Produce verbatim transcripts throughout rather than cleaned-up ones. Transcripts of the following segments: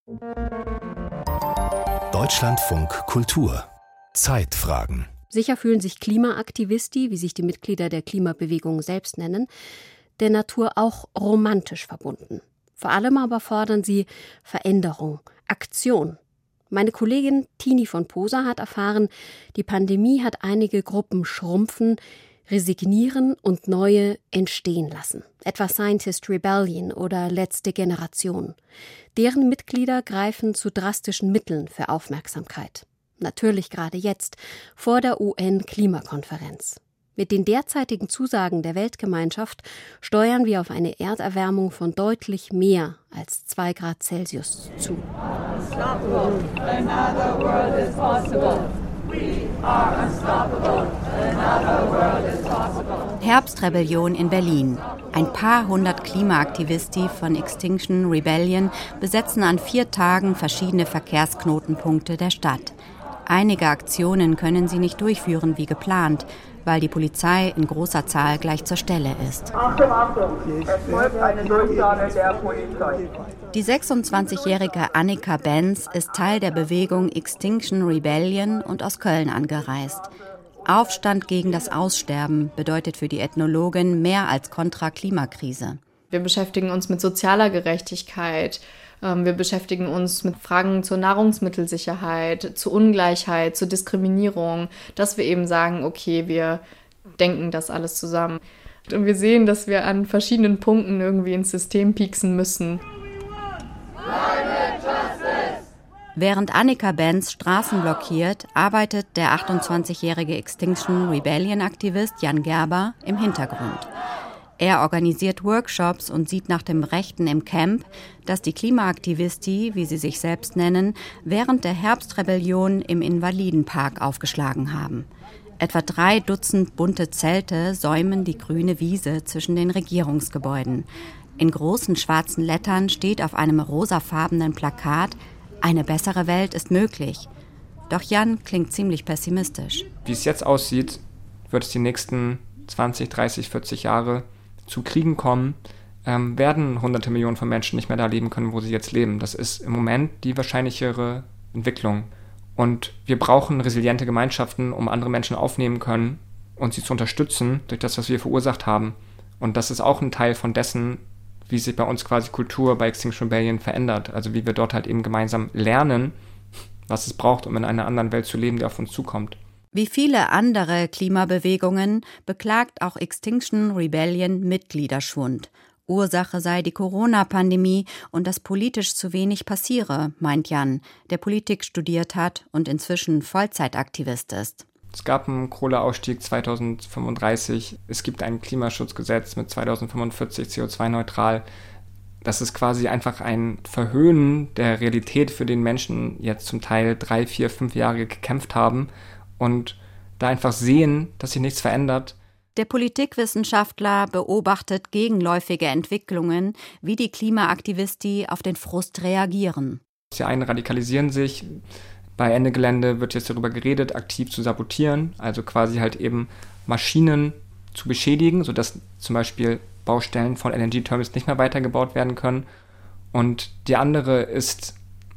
Deutschlandfunk Kultur. Zeitfragen. Sicher fühlen sich Klimaaktivisti, wie sich die Mitglieder der Klimabewegung selbst nennen, der Natur auch romantisch verbunden. Vor allem aber fordern sie Veränderung, Aktion. Meine Kollegin Tini von Posa hat erfahren, die Pandemie hat einige Gruppen schrumpfen, resignieren und neue entstehen lassen. Etwa Scientist Rebellion oder Letzte Generation. Deren Mitglieder greifen zu drastischen Mitteln für Aufmerksamkeit. Natürlich gerade jetzt, vor der U N-Klimakonferenz. Mit den derzeitigen Zusagen der Weltgemeinschaft steuern wir auf eine Erderwärmung von deutlich mehr als zwei Grad Celsius zu. Herbstrebellion in Berlin. Ein paar hundert Klimaaktivisti von Extinction Rebellion besetzen an vier Tagen verschiedene Verkehrsknotenpunkte der Stadt. Einige Aktionen können sie nicht durchführen wie geplant, weil die Polizei in großer Zahl gleich zur Stelle ist. Achtung, Achtung, es folgt eine Durchsage der Polizei. Die sechsundzwanzigjährige Annika Benz ist Teil der Bewegung Extinction Rebellion und aus Köln angereist. Aufstand gegen das Aussterben bedeutet für die Ethnologin mehr als Kontra-Klimakrise. Wir beschäftigen uns mit sozialer Gerechtigkeit. Wir beschäftigen uns mit Fragen zur Nahrungsmittelsicherheit, zur Ungleichheit, zur Diskriminierung, dass wir eben sagen, okay, wir denken das alles zusammen. Und wir sehen, dass wir an verschiedenen Punkten irgendwie ins System pieksen müssen. Während Annika Benz Straßen blockiert, arbeitet der achtundzwanzigjährige Extinction Rebellion-Aktivist Jan Gerber im Hintergrund. Er organisiert Workshops und sieht nach dem Rechten im Camp, das die Klimaaktivisti, wie sie sich selbst nennen, während der Herbstrebellion im Invalidenpark aufgeschlagen haben. Etwa drei Dutzend bunte Zelte säumen die grüne Wiese zwischen den Regierungsgebäuden. In großen schwarzen Lettern steht auf einem rosafarbenen Plakat: Eine bessere Welt ist möglich. Doch Jan klingt ziemlich pessimistisch. Wie es jetzt aussieht, wird es die nächsten zwanzig, dreißig, vierzig Jahre zu Kriegen kommen, ähm, werden hunderte Millionen von Menschen nicht mehr da leben können, wo sie jetzt leben. Das ist im Moment die wahrscheinlichere Entwicklung. Und wir brauchen resiliente Gemeinschaften, um andere Menschen aufnehmen können und sie zu unterstützen durch das, was wir verursacht haben. Und das ist auch ein Teil von dessen, wie sich bei uns quasi Kultur bei Extinction Rebellion verändert. Also wie wir dort halt eben gemeinsam lernen, was es braucht, um in einer anderen Welt zu leben, die auf uns zukommt. Wie viele andere Klimabewegungen beklagt auch Extinction Rebellion Mitgliederschwund. Ursache sei die Corona-Pandemie und dass politisch zu wenig passiere, meint Jan, der Politik studiert hat und inzwischen Vollzeitaktivist ist. Es gab einen Kohleausstieg zweitausendfünfunddreißig, es gibt ein Klimaschutzgesetz mit zweitausendfünfundvierzig C O zwei neutral. Das ist quasi einfach ein Verhöhnen der Realität, für den Menschen jetzt zum Teil drei, vier, fünf Jahre gekämpft haben und da einfach sehen, dass sich nichts verändert. Der Politikwissenschaftler beobachtet gegenläufige Entwicklungen, wie die Klimaaktivisti auf den Frust reagieren. Die einen radikalisieren sich. Bei Ende Gelände wird jetzt darüber geredet, aktiv zu sabotieren, also quasi halt eben Maschinen zu beschädigen, sodass zum Beispiel Baustellen von L N G-Terminals nicht mehr weitergebaut werden können. Und die andere ist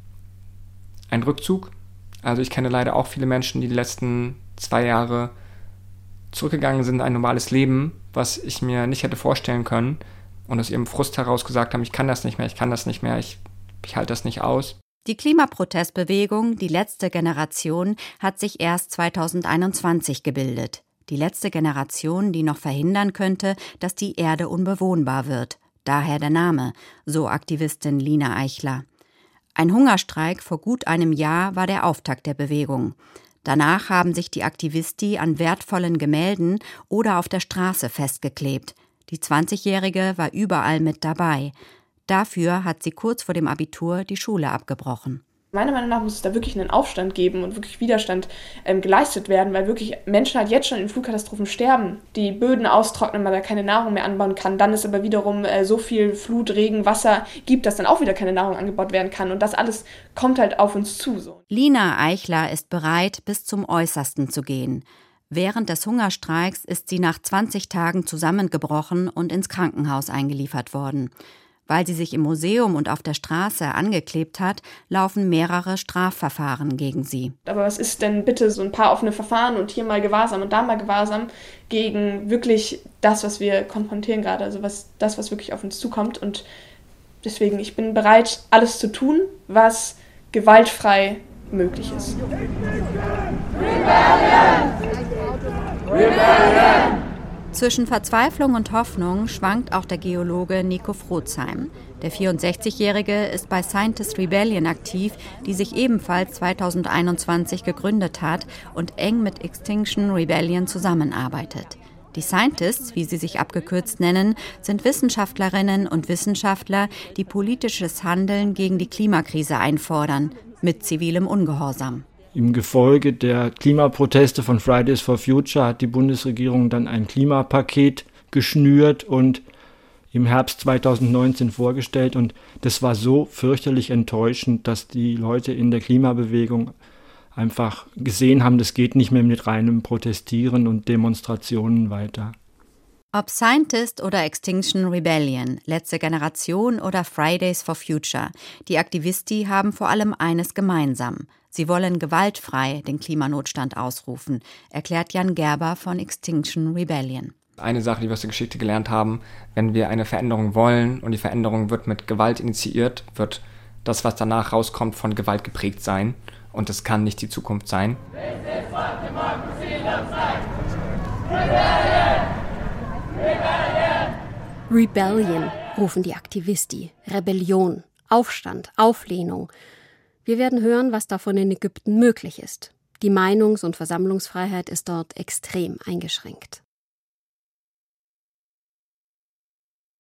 ein Rückzug. Also ich kenne leider auch viele Menschen, die die letzten zwei Jahre zurückgegangen sind in ein normales Leben, was ich mir nicht hätte vorstellen können und aus ihrem Frust heraus gesagt haben, ich kann das nicht mehr, ich kann das nicht mehr, ich, ich halte das nicht aus. Die Klimaprotestbewegung Die letzte Generation hat sich erst zweitausendeinundzwanzig gebildet. Die letzte Generation, die noch verhindern könnte, dass die Erde unbewohnbar wird. Daher der Name, so Aktivistin Lina Eichler. Ein Hungerstreik vor gut einem Jahr war der Auftakt der Bewegung. Danach haben sich die Aktivisti an wertvollen Gemälden oder auf der Straße festgeklebt. Die zwanzigjährige war überall mit dabei. Dafür hat sie kurz vor dem Abitur die Schule abgebrochen. Meiner Meinung nach muss es da wirklich einen Aufstand geben und wirklich Widerstand ähm, geleistet werden, weil wirklich Menschen halt jetzt schon in Flutkatastrophen sterben, die Böden austrocknen, weil da keine Nahrung mehr anbauen kann. Dann ist aber wiederum äh, so viel Flut, Regen, Wasser gibt, dass dann auch wieder keine Nahrung angebaut werden kann. Und das alles kommt halt auf uns zu. So. Lina Eichler ist bereit, bis zum Äußersten zu gehen. Während des Hungerstreiks ist sie nach zwanzig Tagen zusammengebrochen und ins Krankenhaus eingeliefert worden. Weil sie sich im Museum und auf der Straße angeklebt hat, laufen mehrere Strafverfahren gegen sie. Aber was ist denn bitte so ein paar offene Verfahren und hier mal Gewahrsam und da mal Gewahrsam gegen wirklich das, was wir konfrontieren gerade, also was, das, was wirklich auf uns zukommt. Und deswegen, ich bin bereit, alles zu tun, was gewaltfrei möglich ist. Rebellion! Rebellion! Zwischen Verzweiflung und Hoffnung schwankt auch der Geologe Nico Frozheim. Der vierundsechzigjährige ist bei Scientist Rebellion aktiv, die sich ebenfalls zweitausendeinundzwanzig gegründet hat und eng mit Extinction Rebellion zusammenarbeitet. Die Scientists, wie sie sich abgekürzt nennen, sind Wissenschaftlerinnen und Wissenschaftler, die politisches Handeln gegen die Klimakrise einfordern, mit zivilem Ungehorsam. Im Gefolge der Klimaproteste von Fridays for Future hat die Bundesregierung dann ein Klimapaket geschnürt und im Herbst zweitausendneunzehn vorgestellt. Und das war so fürchterlich enttäuschend, dass die Leute in der Klimabewegung einfach gesehen haben, das geht nicht mehr mit reinem Protestieren und Demonstrationen weiter. Ob Scientist oder Extinction Rebellion, Letzte Generation oder Fridays for Future, die Aktivisti haben vor allem eines gemeinsam. Sie wollen gewaltfrei den Klimanotstand ausrufen, erklärt Jan Gerber von Extinction Rebellion. Eine Sache, die wir aus der Geschichte gelernt haben, wenn wir eine Veränderung wollen und die Veränderung wird mit Gewalt initiiert, wird das, was danach rauskommt, von Gewalt geprägt sein. Und das kann nicht die Zukunft sein. Rebellion rufen die Aktivisti. Rebellion, Aufstand, Auflehnung. Wir werden hören, was davon in Ägypten möglich ist. Die Meinungs- und Versammlungsfreiheit ist dort extrem eingeschränkt.